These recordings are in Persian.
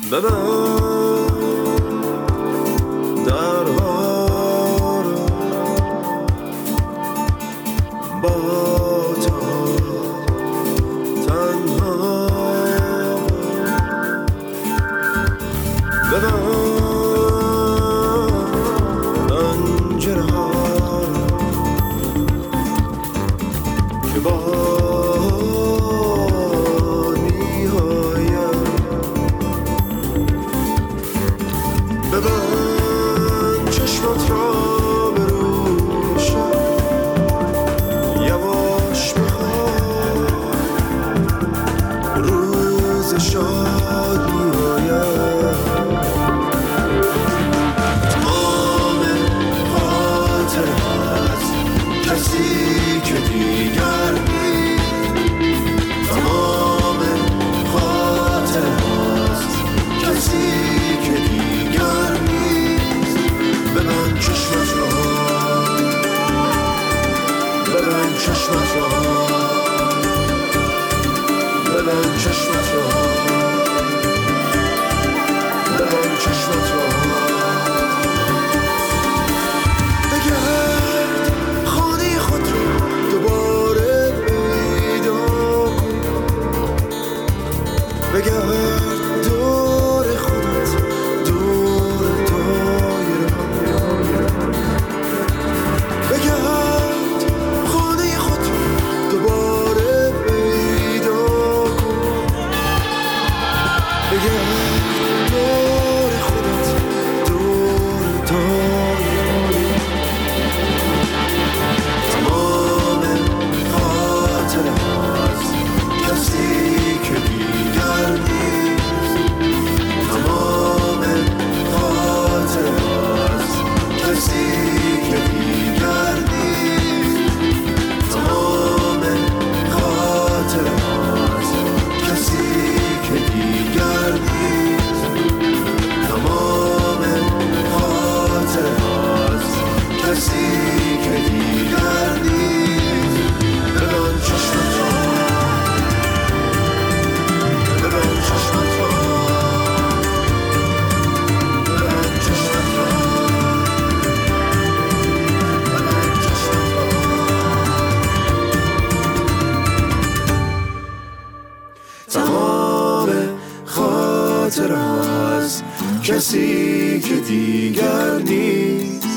کسی که دیگر نیست،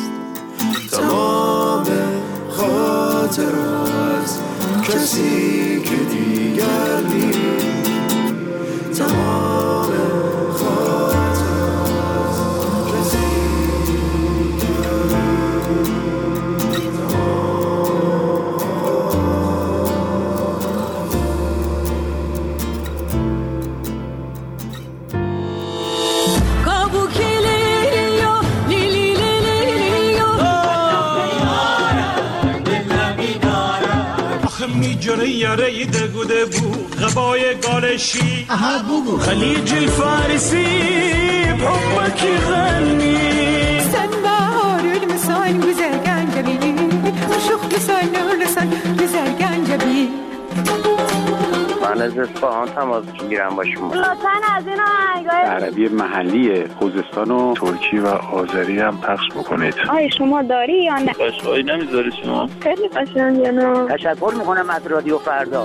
تمام خاطر از کسی که دیگر نیست، تمام خاطر از کسی میجره یاره دگوده بو غبای گالشی خلیج الفارسی بحبك غني سنبار المسان بزرگان جبی شوخ لسان لسان بزرگان جبی من از اصفهان تماس میگیرم با شما. لطفاً از این آهنگای عربی محلی خوزستان و ترکی و آذری هم پخش بکنید. آیا شما داری یا نه؟ قشقایی نمیذاری شما؟ خیلی قشنگه نه؟ تشکر میکنم از رادیو فردا.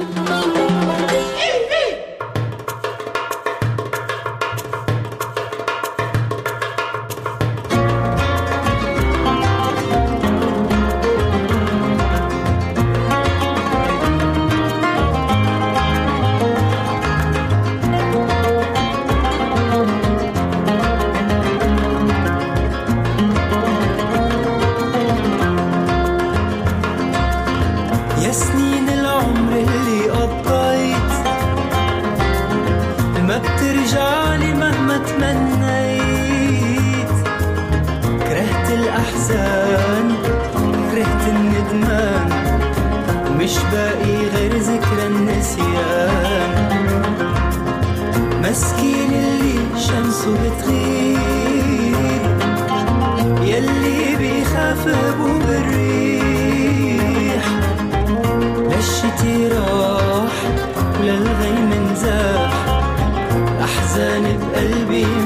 وللغيم نزاح أحزاني بقلبي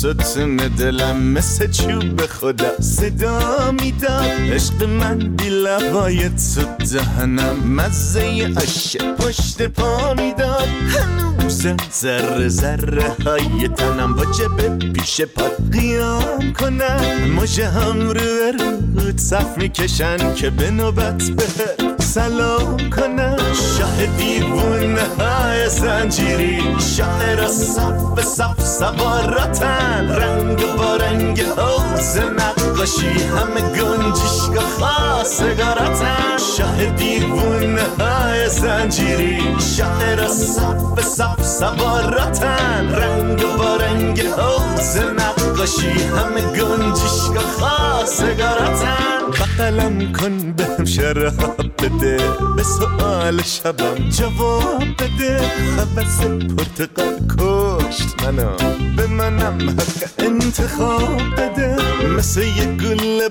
ستون دلم مثل چوب خدا صدا میداد. عشق من بی لبای تو دهنم مزه عشق پشت پا میداد. هنوزم ذره ذره های تنم واجبه پیش پات قیام کنم. مژه هم رو صف میکشن که به نوبت بهت سلام کنم. شاه دیوونه های زنجیری شاعر صف به صف سواراتن. رنگ با رنگ حوض نقاشی همه گنجشگاه خواستگاراتن. شاه دیوونه های زنجیری شاعر صف به صف سواراتن. رنگ با رنگ حوض نقاشی همه گنجشگاه خواستگاراتن. بغلم کن بهم شراب بده به سؤال شبم جواب بده. حوض پرتقال کشت منو به منم حق انتخاب بده. مثل یه گل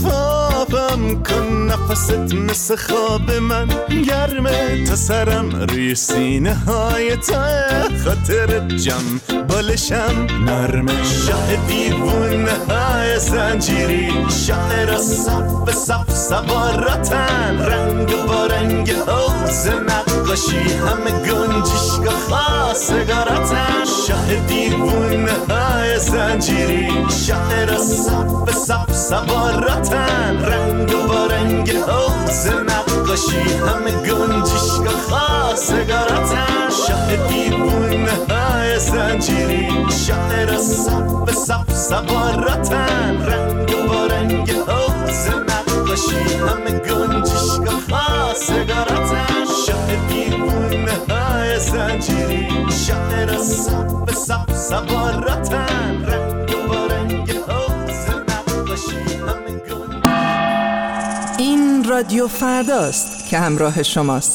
برفابم کن نفست مثل خواب من گرمه. تا سرم روی سینه های تا خاطر جم بالشم نرمه. شاه دیوونه های زنجیری شاعر صف به صف سواراتن. رنگ با رنگ حوض نقاشی همه گنجشگاه خواستگاراتن. شاه دیوونه های زنجیری شاعر صف به صف سواراتن. رنگ با رنگ حوض نقاشی همه گنجشگاه خواستگاراتن. شاه دیوونه های زنجیری شاعر صف به صف سواراتن. رنگ با رنگ حوض نقاشی همه گنجشگاه خواستگاراتن. شاه دیوونه های زنجیری شاعر صف به صف سواراتن. رنگ با رنگ حوض نقاشی همه گنجشگاه. این رادیو فرداست که همراه شماست.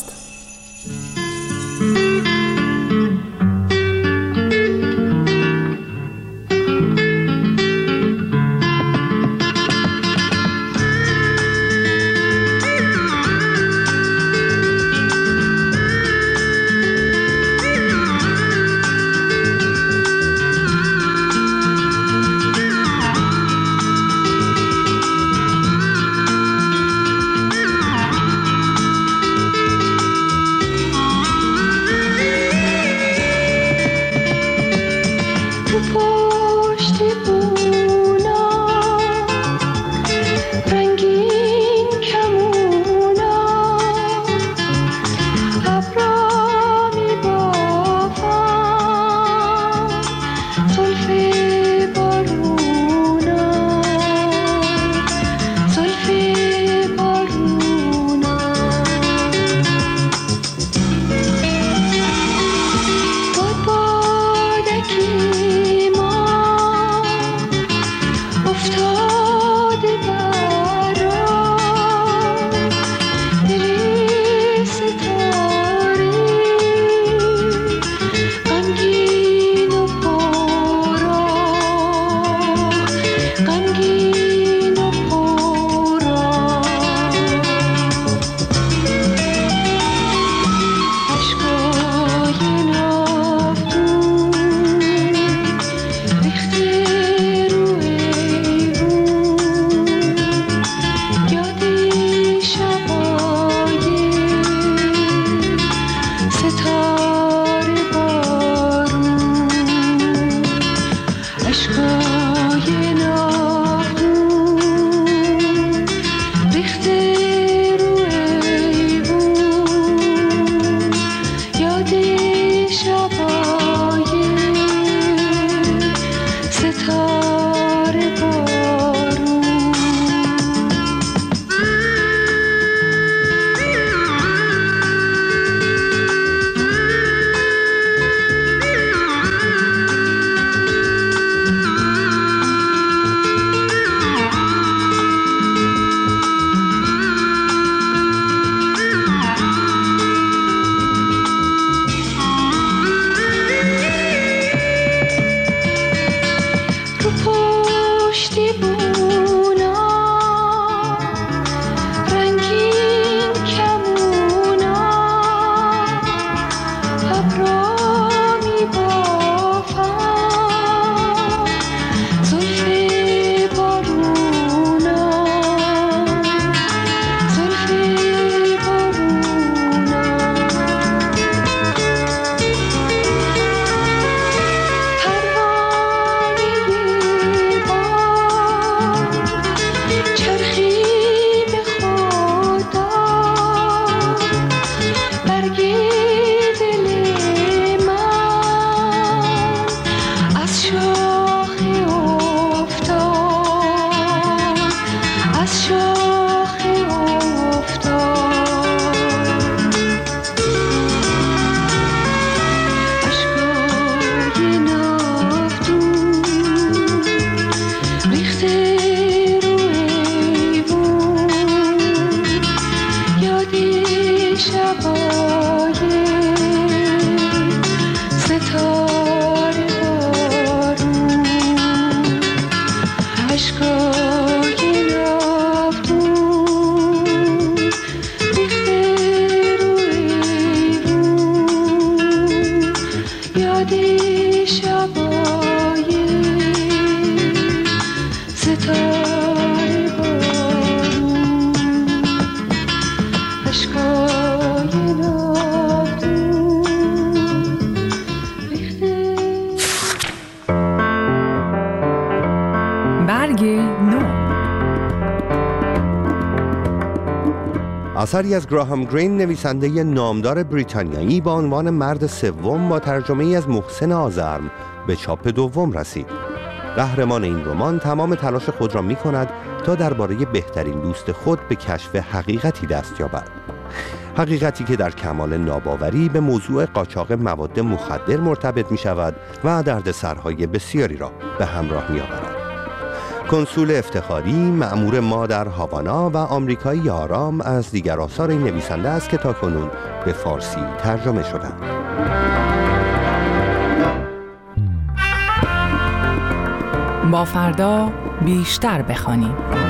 اثری از گراهام گرین، نویسنده نامدار بریتانیایی، با عنوان مرد سوم با ترجمه ای از محسن آذرم به چاپ دوم رسید. قهرمان این رمان تمام تلاش خود را می کند تا درباره بهترین دوست خود به کشف حقیقتی دست یابد. حقیقتی که در کمال ناباوری به موضوع قاچاق مواد مخدر مرتبط می شود و دردسرهای بسیاری را به همراه می آورد. کنسول افتخاری، مأمور ما در هاوانا و آمریکایی آرام از دیگر آثار این نویسنده است که تاکنون به فارسی ترجمه شدند. با فردا بیشتر بخوانیم.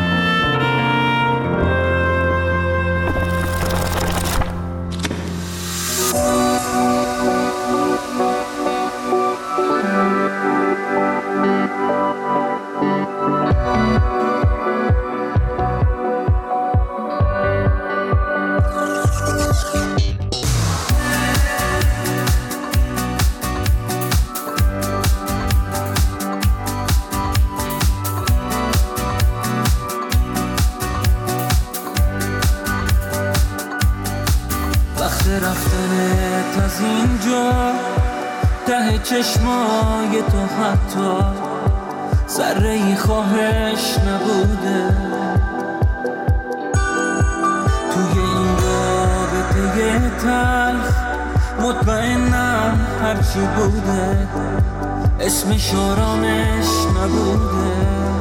رفتنت از اینجا ته چشمای تو حتی ذره‌ای خواهش نبوده. توی این رابطه تلخ مطمئنم هرچی بوده اسمش آرامش نبوده.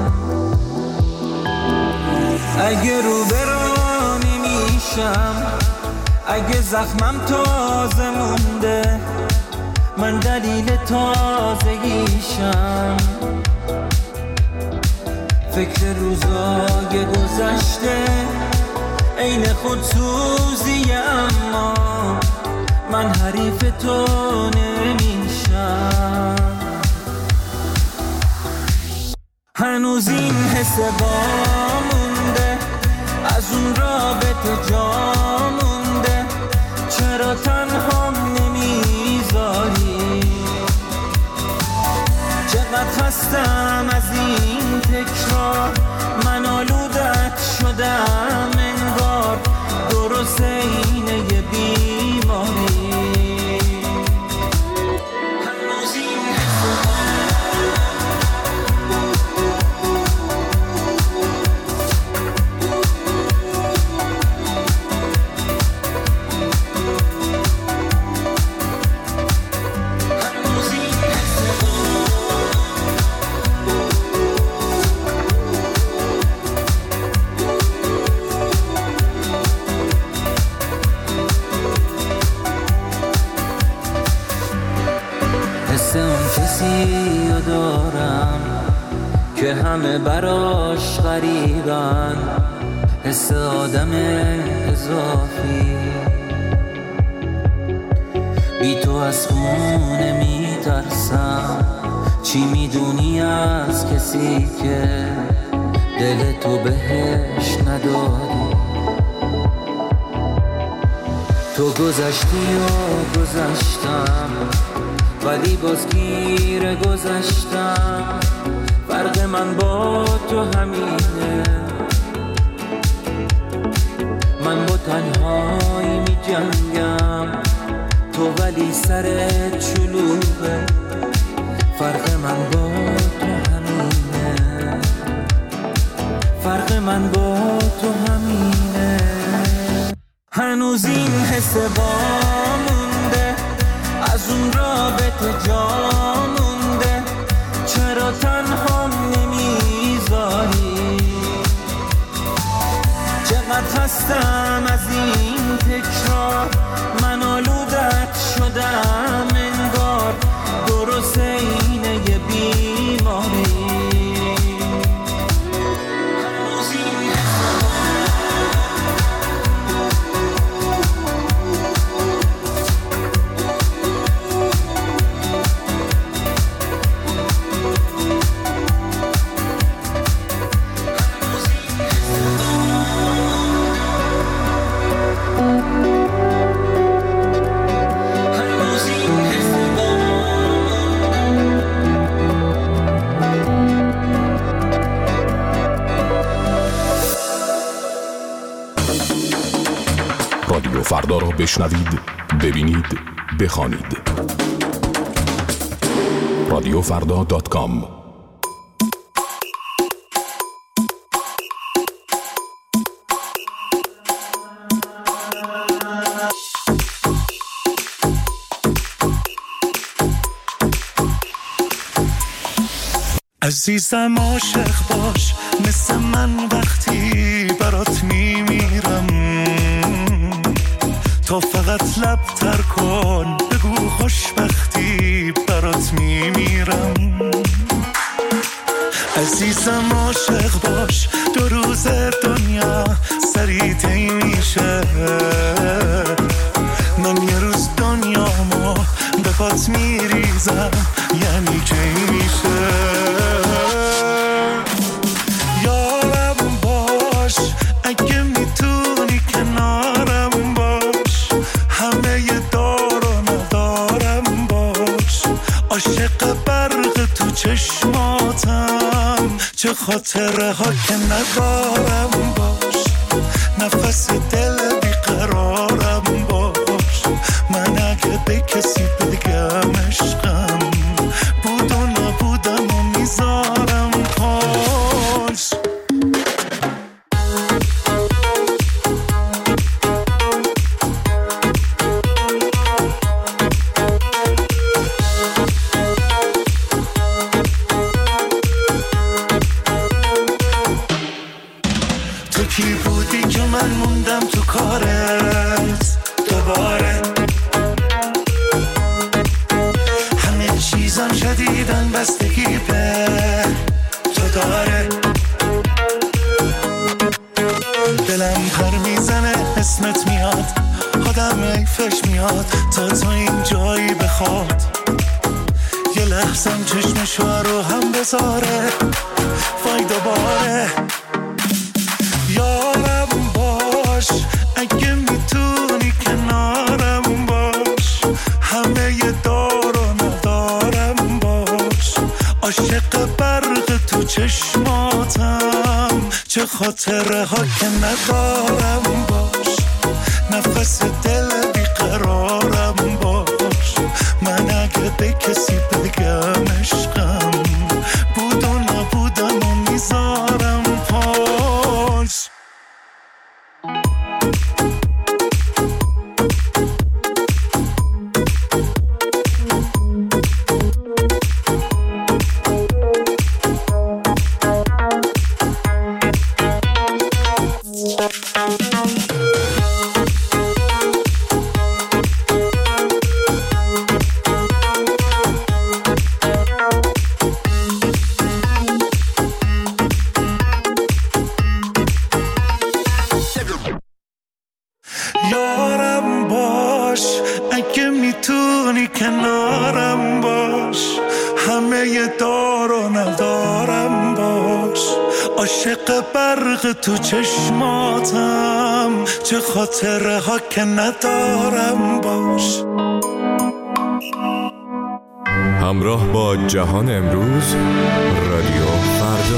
اگه رو برا نمیشم، اگه زخمم تازه مونده، من دلیل تازگیشم. فکر روزای گذشته عین خودسوزی، اما من حریف تو نمیشم. هنوز این حس با مونده، از اون رابطه جا مونده. چرا تنها نمیذاری؟ چقدر خستم از این تکرار، من آلودت شدم انگار، درست اینه یه بیماری. دارم که همه براش غریبن، حس آدم اضافی. بی تو از خونه میترسم، چی میدونی از کسی که دل تو بهش نداری؟ تو گذشتی و گذشتم، ولی باز گیر گذشتم. فرق من با تو همینه، من با تنهایی می جنگم، تو ولی سرت چلوبه. فرق من با تو همینه، فرق من با تو همینه. هنوز این حس با مونده، از اون رابطه جا مونده. چرا تنها نمیذاری؟ چقدر هستم از این تکرار، رادیو فردا را بشنوید، ببینید، بخوانید. radiofrda.com. عزیزم عاشق باش مثل من وقتی برات میمیرم، تا فقط لب تر کن بگو خوشبختی برات میمیرم. عزیزم عاشق باش 2 روز دنیا سریع طی میشه، من یه روز دنیامو به پات میریزم یعنی کی میشه. یارم باش اگه میتونی کنارم باش، همه ی دار و ندارم باش، عاشق برق تو چشماتم چه خاطره ها که ندارم باش، نفس دل بیقرارم باش، من اگه به کسی بگم عشقم بود و نبودم و میذارم پاش. تو کی بودی که من موندم تو کارت دوباره، همه چیزم شدیدن بستگی به تو داره، دلم پر میزنه اسمت میاد، آدم ایفش میاد تا تو این جایی بخواد، یه لحظم چشمشو رو هم بذاره وای دوباره. یارم باش اگه میتونی کنارم باش، همه ی دار و ندارم باش، عاشق برق تو چشماتم چه خاطره ها که ندارم باش، نفس دل بیقرارم باش، من اگه به کسی بگم عشقم بود و نبودم و میذارم پاس. یارم باش اگه میتونی کنارم باش، همه ی دار و ندارم باش، عاشق برق تو چشماتم چه خاطره ها که ندارم باش. همراه با جهان امروز، رادیو فردا.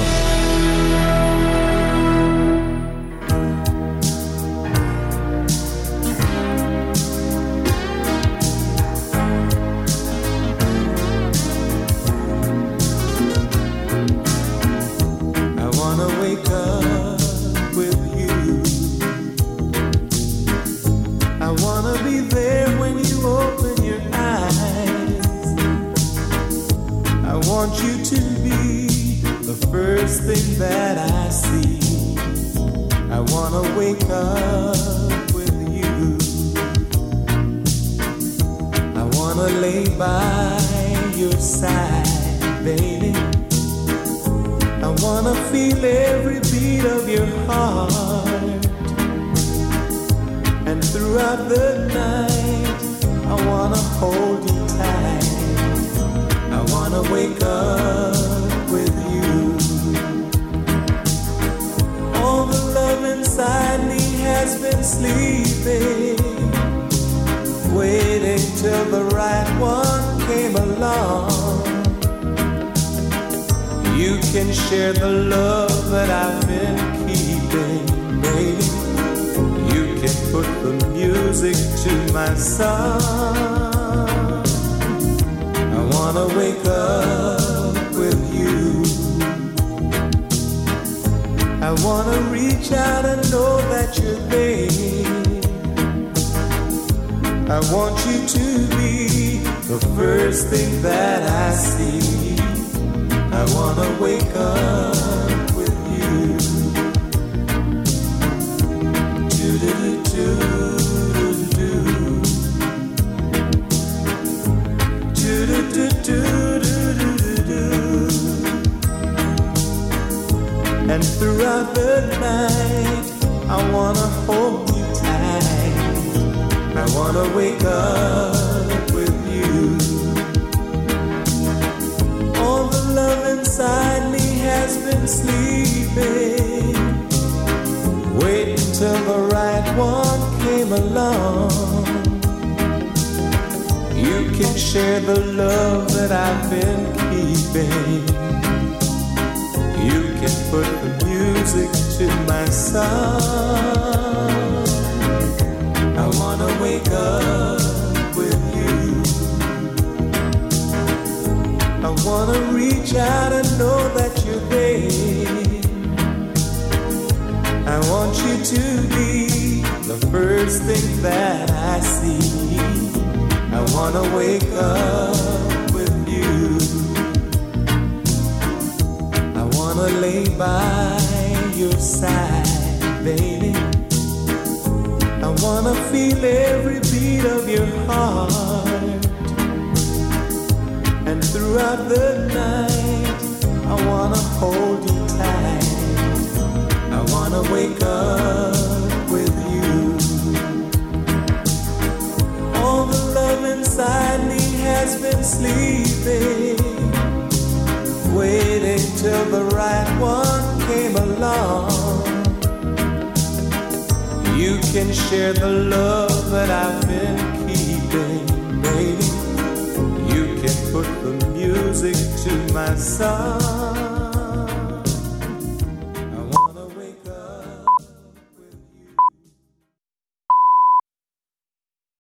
put the music to my song. I wanna wake up with you. I wanna reach out and know that you're there. I want you to be the first thing that I see. I wanna wake up with you. Do-do-do-do-do-do. Do-do-do-do-do-do-do. And throughout the night, I wanna hold you tight. I wanna wake up with you. All the love inside me has been sleeping, waiting till the right one came along. You can share the love that I've been keeping. You can put the music to my song. I wanna wake up with you. I wanna reach out and know that you're there. I want you to be the first thing that I see. I wanna wake up with you. I wanna lay by your side, baby. I wanna feel every beat of your heart. And throughout the night, I wanna hold you tight. I wanna wake up with you. All the love inside me has been sleeping, waiting till the right one came along. You can share the love that I've been keeping, baby. You can put the music to my song.